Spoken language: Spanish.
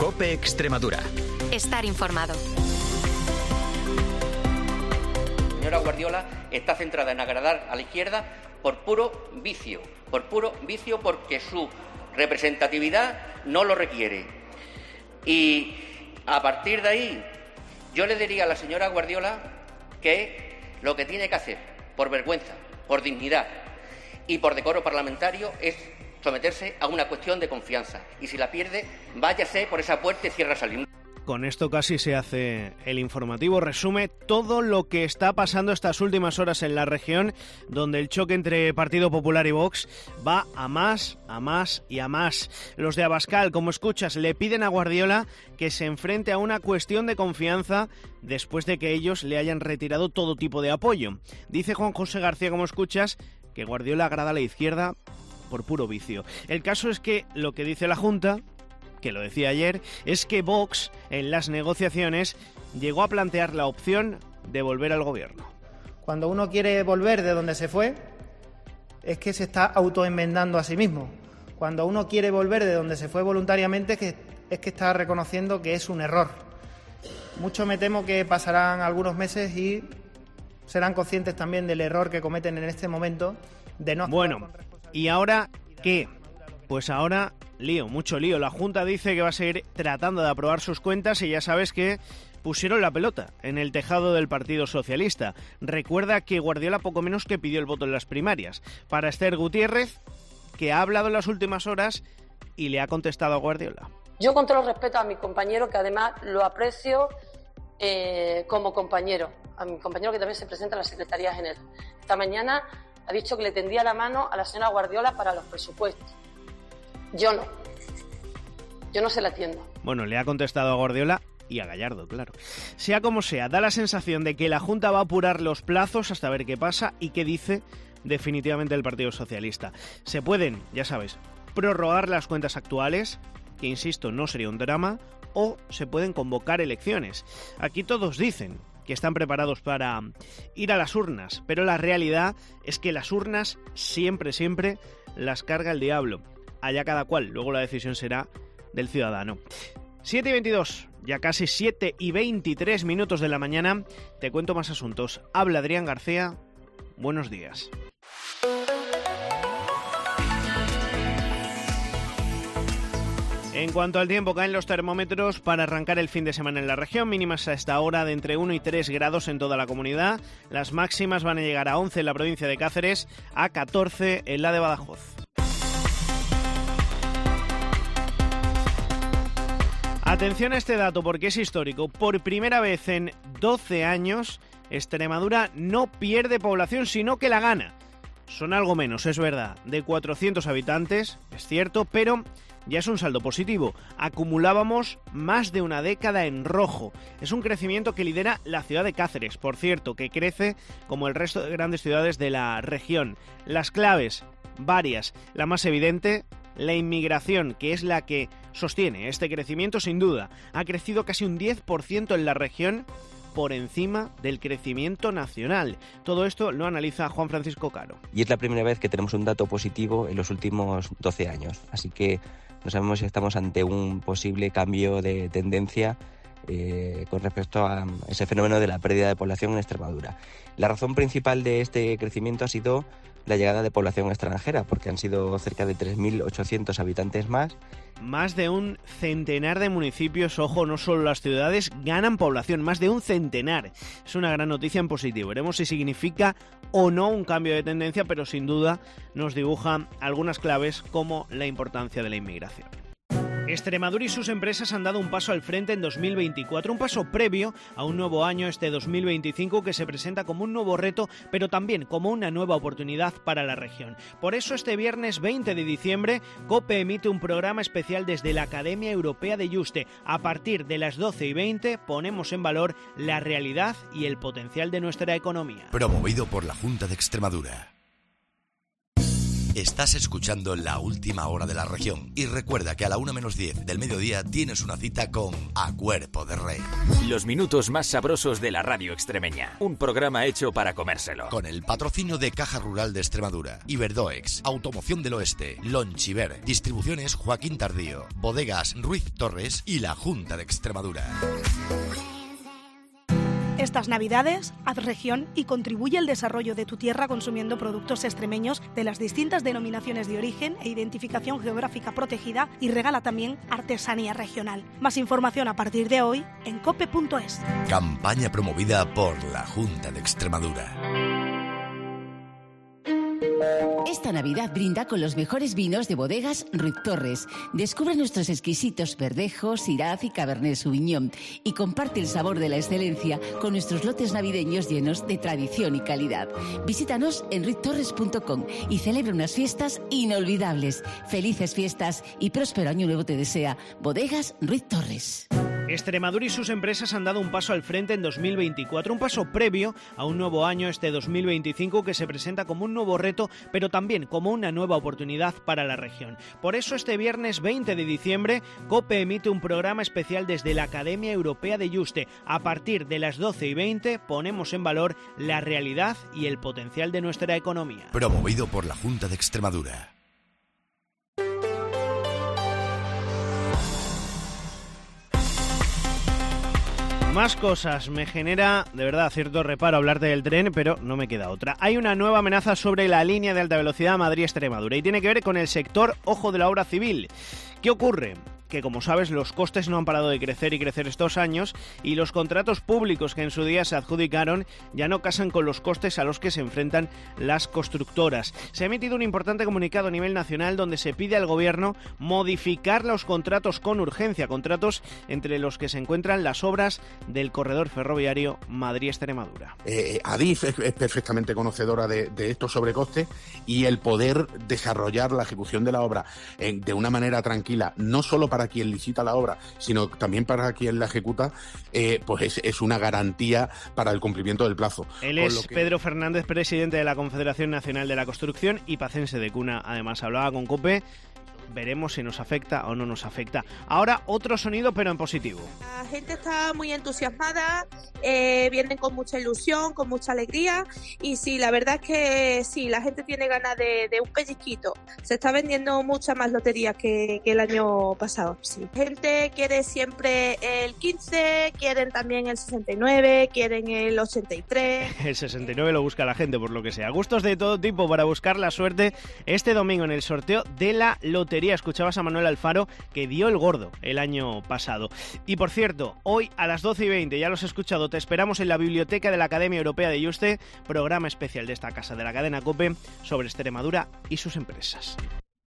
COPE Extremadura. Estar informado. La señora Guardiola está centrada en agradar a la izquierda por puro vicio porque su representatividad no lo requiere. Y a partir de ahí, yo le diría a la señora Guardiola que lo que tiene que hacer, por vergüenza, por dignidad y por decoro parlamentario, es someterse a una cuestión de confianza. Y si la pierde, váyase por esa puerta y cierra salir. Con esto casi se hace el informativo. Resume todo lo que está pasando estas últimas horas en la región, donde el choque entre Partido Popular y Vox va a más y a más. Los de Abascal, como escuchas, le piden a Guardiola que se enfrente a una cuestión de confianza después de que ellos le hayan retirado todo tipo de apoyo. Dice Juan José García, como escuchas, que Guardiola agrada a la izquierda por puro vicio. El caso es que lo que dice la Junta, que lo decía ayer, es que Vox, en las negociaciones, llegó a plantear la opción de volver al gobierno. Cuando uno quiere volver de donde se fue, es que se está autoenmendando a sí mismo. Cuando uno quiere volver de donde se fue voluntariamente, es que está reconociendo que es un error. Mucho me temo que pasarán algunos meses y serán conscientes también del error que cometen en este momento de no... Bueno, ¿y ahora qué? Pues ahora... mucho lío. La Junta dice que va a seguir tratando de aprobar sus cuentas y ya sabes que pusieron la pelota en el tejado del Partido Socialista. Recuerda que Guardiola poco menos que pidió el voto en las primarias. Para Esther Gutiérrez, que ha hablado en las últimas horas y le ha contestado a Guardiola. Yo con todo el respeto a mi compañero, que además lo aprecio como compañero, a mi compañero que también se presenta en la Secretaría General. Esta mañana ha dicho que le tendía la mano a la señora Guardiola para los presupuestos. Yo no se la atiendo. Bueno, le ha contestado a Guardiola y a Gallardo, claro. Sea como sea, da la sensación de que la Junta va a apurar los plazos hasta ver qué pasa y qué dice definitivamente el Partido Socialista. Se pueden, ya sabes, prorrogar las cuentas actuales, que insisto, no sería un drama, o se pueden convocar elecciones. Aquí todos dicen que están preparados para ir a las urnas, pero la realidad es que las urnas siempre las carga el diablo. Allá cada cual, luego la decisión será del ciudadano. 7:22, ya casi 7:23 minutos de la mañana. Te cuento más asuntos. Habla Adrián García. Buenos días. En cuanto al tiempo, caen los termómetros para arrancar el fin de semana en la región. Mínimas a esta hora de entre 1 y 3 grados en toda la comunidad. Las máximas van a llegar a 11 en la provincia de Cáceres, a 14 en la de Badajoz. Atención a este dato porque es histórico. Por primera vez en 12 años, Extremadura no pierde población, sino que la gana. Son algo menos, es verdad, de 400 habitantes, es cierto, pero ya es un saldo positivo. Acumulábamos más de una década en rojo. Es un crecimiento que lidera la ciudad de Cáceres, por cierto, que crece como el resto de grandes ciudades de la región. Las claves, varias. La más evidente, la inmigración, que es la que sostiene este crecimiento sin duda. Ha crecido casi un 10% en la región, por encima del crecimiento nacional. Todo esto lo analiza Juan Francisco Caro. Y es la primera vez que tenemos un dato positivo en los últimos 12 años. Así que no sabemos si estamos ante un posible cambio de tendencia con respecto a ese fenómeno de la pérdida de población en Extremadura. La razón principal de este crecimiento ha sido la llegada de población extranjera, porque han sido cerca de 3.800 habitantes más. Más de un centenar de municipios, ojo, no solo las ciudades, ganan población, más de un centenar. Es una gran noticia en positivo. Veremos si significa o no un cambio de tendencia, pero sin duda nos dibuja algunas claves como la importancia de la inmigración. Extremadura y sus empresas han dado un paso al frente en 2024, un paso previo a un nuevo año, este 2025, que se presenta como un nuevo reto, pero también como una nueva oportunidad para la región. Por eso este viernes 20 de diciembre, COPE emite un programa especial desde la Academia Europea de Yuste. A partir de las 12:20 ponemos en valor la realidad y el potencial de nuestra economía. Promovido por la Junta de Extremadura. Estás escuchando La Última Hora de la Región y recuerda que a la 1:10 del mediodía tienes una cita con A Cuerpo de Rey. Los minutos más sabrosos de la radio extremeña. Un programa hecho para comérselo. Con el patrocinio de Caja Rural de Extremadura, Iberdoex, Automoción del Oeste, Lonchiver, Distribuciones Joaquín Tardío, Bodegas Ruiz Torres y la Junta de Extremadura. Estas Navidades, haz región y contribuye al desarrollo de tu tierra consumiendo productos extremeños de las distintas denominaciones de origen e identificación geográfica protegida y regala también artesanía regional. Más información a partir de hoy en cope.es. Campaña promovida por la Junta de Extremadura. Esta Navidad brinda con los mejores vinos de Bodegas Ruiz Torres. Descubre nuestros exquisitos Verdejo, Syrah y Cabernet Sauvignon y comparte el sabor de la excelencia con nuestros lotes navideños llenos de tradición y calidad. Visítanos en ruiztorres.com y celebra unas fiestas inolvidables. Felices fiestas y próspero año nuevo te desea Bodegas Ruiz Torres. Extremadura y sus empresas han dado un paso al frente en 2024, un paso previo a un nuevo año, este 2025, que se presenta como un nuevo reto, pero también como una nueva oportunidad para la región. Por eso este viernes 20 de diciembre, COPE emite un programa especial desde la Academia Europea de Yuste. A partir de las 12:20 ponemos en valor la realidad y el potencial de nuestra economía. Promovido por la Junta de Extremadura. Más cosas. Me genera, de verdad, cierto reparo hablarte del tren, pero no me queda otra. Hay una nueva amenaza sobre la línea de alta velocidad Madrid-Extremadura y tiene que ver con el sector ojo de la obra civil. ¿Qué ocurre? Que, como sabes, los costes no han parado de crecer y crecer estos años y los contratos públicos que en su día se adjudicaron ya no casan con los costes a los que se enfrentan las constructoras. Se ha emitido un importante comunicado a nivel nacional donde se pide al Gobierno modificar los contratos con urgencia, contratos entre los que se encuentran las obras del corredor ferroviario Madrid-Extremadura. Adif es perfectamente conocedora de estos sobrecostes y el poder desarrollar la ejecución de la obra de una manera tranquila, no solo para quien licita la obra, sino también para quien la ejecuta, pues es una garantía para el cumplimiento del plazo. Él es Pedro Fernández, presidente de la Confederación Nacional de la Construcción y pacense de cuna. Además, hablaba con COPE. Veremos si nos afecta o no nos afecta. Ahora otro sonido, pero en positivo. La gente está muy entusiasmada, vienen con mucha ilusión, con mucha alegría y sí, la verdad es que sí, la gente tiene ganas de un pellizquito. Se está vendiendo mucha más lotería que el año pasado. Sí. La gente quiere siempre el 15, quieren también el 69, quieren el 83. El 69 lo busca la gente, por lo que sea. Gustos de todo tipo para buscar la suerte este domingo en el sorteo de la lotería. Escuchabas a Manuel Alfaro, que dio el gordo el año pasado. Y por cierto, hoy a las 12:20, ya los he escuchado, te esperamos en la biblioteca de la Academia Europea de Yuste, programa especial de esta casa de la cadena COPE sobre Extremadura y sus empresas.